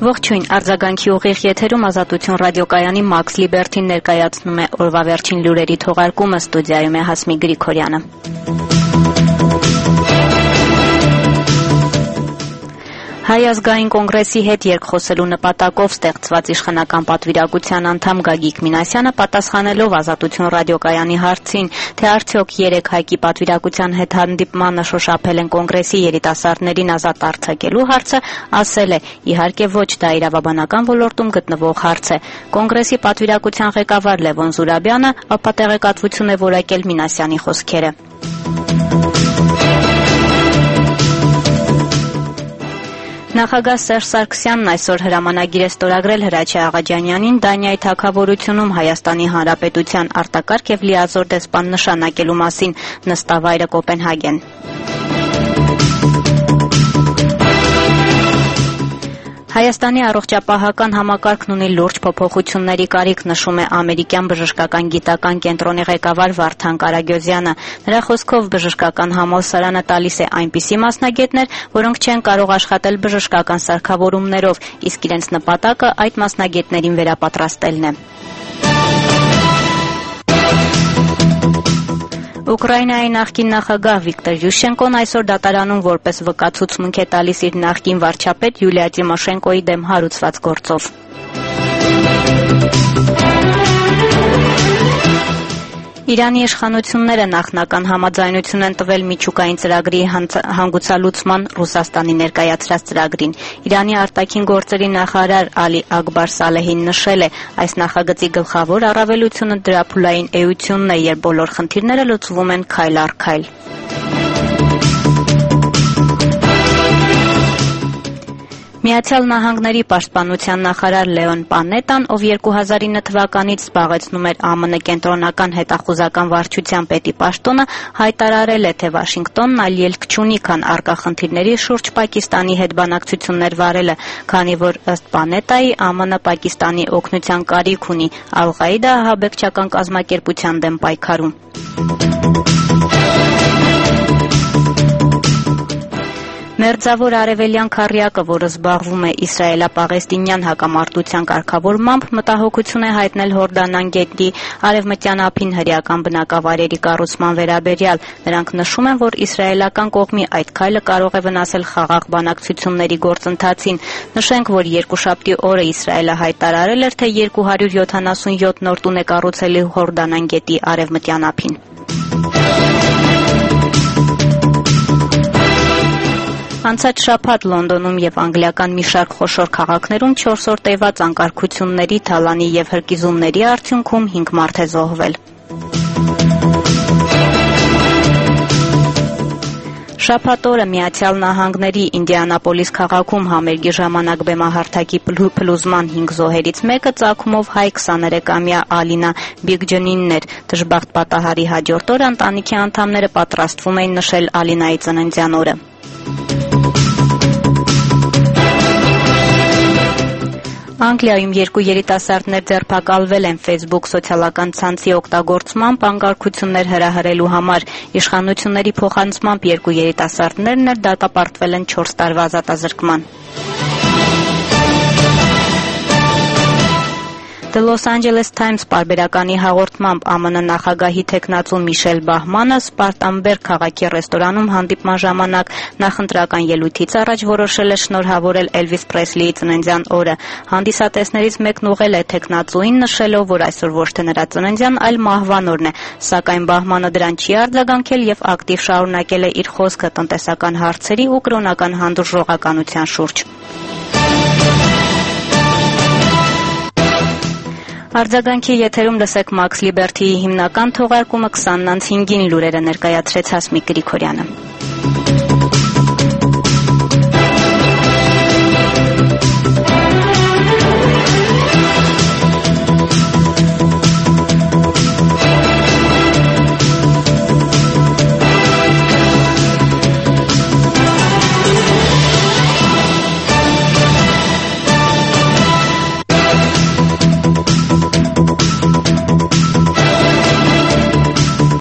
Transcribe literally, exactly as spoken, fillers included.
Ողջույն, արձագանքի ուղիղ եթերում Ազատություն ռադիոկայանի Մաքս Լիբերթին ներկայացնում է օրվա վերջին լուրերի թողարկումը, ստուդիայում է Հասմիկ Գրիգորյանը։ Հայ ազգային կոնգրեսի հետ երկխոսելու նպատակով ստեղծված իշխանական պատվիրակության անդամ Գագիկ Մինասյանը պատասխանելով Ազատություն ռադիոկայանի հարցին, թե արդյոք երեք Հայկի պատվիրակության հետ հանդիպմանը շոշափել են կոնգրեսի երիտասարդներին ազատ արձակելու հարցը, ասել է. իհարկե ոչ, դա իրավաբանական ոլորտում գտնվող հարց է։ Կոնգրեսի պատվիրակության ղեկավար Լևոն Զուրաբյանը ապա տեղեկատվություն է որակել Մինասյանի խոսքերը։ Նախագահ Սերժ Սարգսյանն այսօր հրամանագիր է ստորագրել Հրաչյա Աղաջանյանին Դանիայի թագավորությունում Հայաստանի Հանրապետության արտակարգ և լիազոր դեսպան նշանակելու մասին, նստավայրը Կոպենհագեն։ Հայաստանի առողջապահական համակարգն ունի լուրջ փոփոխությունների կարիք, նշում է ամերիկյան բժշկական գիտական կենտրոնի ղեկավար Վարդան Կարագյոզյանը։ Նրա խոսքով բժշկական համալսարանը տալիս է այնպիսի մասնագետներ, որոնք չեն կարող աշխատել բժշկական սարքավորումներով, իսկ իրենց նպատակը այդ մասնագետներին վերապատրաստելն է։ Ուկրաինայի նախկին նախագահ Վիկտոր Յուշչենկոն այսօր դատարանում որպես վկա ցուցմունք է տալիս իր նախկին վարչապետ Յուլիա Տիմոշենկոյի դեմ հարուցված գործով։ Իրանի իշխանությունները նախնական համաձայնություն են տվել միջուկային ծրագրի հանգուցալուծման Ռուսաստանի ներկայացրած ծրագրին։ Իրանի արտաքին գործերի նախարար Ալի Ակբար Սալեհին նշել է, այս նախագծի գլխավոր առավելությունը դրա փուլային էությունն է, երբ բոլոր խնդիրները լուծվում են քայլ առ քայլ։ Միացյալ Նահանգների պաշտպանության նախարար Լեոն Պանետան, ով երկու հազար ինը թվականից զբաղեցնում էր ԱՄՆ կենտրոնական հետախուզական վարչության պետի պաշտոնը, հայտարարել է, թե Վաշինգտոնն այլ ելք չունի, քան առկա խնդիրների շուրջ Պակիստանի հետ բանակցություններ վարելը, քանի որ ըստ Պանետայի ԱՄՆ Պակիստանի օգնության կարիք ունի Ալ-Ղաիդա ահաբեկչական կազմակերպության դեմ պայքարում։ Մերձավոր արևելյան քառյակը, որը զբաղվում է իսրայելա-պաղեստինյան հակամարտության կարգավորմամբ, մտահոգություն է հայտնել Հորդանան գետի արևմտյան ափին հրեական բնակավայրերի կառուցման վերաբերյալ։ Նրանք նշում են, որ իսրայելական կողմի այդ քայլը կարող է վնասել խաղաղ բանակցությունների գործընթացին։ Նշենք, որ երկուշաբթի օրը Իսրայելը հայտարարել էր, թե երկու հարյուր յոթանասունյոթ նոր տուն է կառուցել Հորդանան գետի արևմտյան ափին։ Անցած շաբաթ Լոնդոնում և անգլիական մի շարք խոշոր քաղաքներում չորս օր տևած անկարգությունների, թալանի և հրկիզումների արդյունքում հինգ մարդ է զոհվել։ Շաբաթ օրը Միացյալ Նահանգների Ինդիանապոլիս քաղաքում համերգի ժամանակ բեմահարթակի փլուզման հինգ զոհերից մեկը ծագումով հայ քսաներեքամյա Ալինա Բիգջոնինն էր։ Դժբախտ պատահարի հաջորդ օրը ընտանիքի անդամները պատրաստվում էին նշել Ալինայի ծննդյան օրը։ Անգլիայում երկու երիտասարդներ ձերբակալվել են Facebook սոցիալական ցանցի օգտագործմամբ անկարգություններ հրահրելու համար։ Իշխանությունների փոխանցմամբ երկու երիտասարդներն էլ դատապարտվել են չորս տարվա ազատազրկման։ The Los Angeles Times պարբերականի հաղորդմամբ ԱՄՆ նախագահի թեկնածու Միշել Բահմանը Սպարտանբերգ քաղաքի ռեստորանում հանդիպման ժամանակ նախընտրական ելույթից առաջ որոշել է շնորհավորել Էլվիս Պրեսլիի ծննդյան օրը։ Հանդիսատեսներից մեկն ուղղել է թեկնածուին, նշելով, որ այսօր ոչ թե նրա ծննդյան, այլ մահվան օրն է, սակայն Բահմանը դրան չի արձագանքել և ակտիվ շարունակել է իր խոսքը տնտեսական հարցերի ու կրոնական հանդուրժողականության շուրջ։ Արձագանքի եթերում լսեք Մաքս Լիբերթիի հիմնական թողարկումը քսանն անց հինգին լուրերը ներկայացրեց Հասմիկ Գրիգորյանը։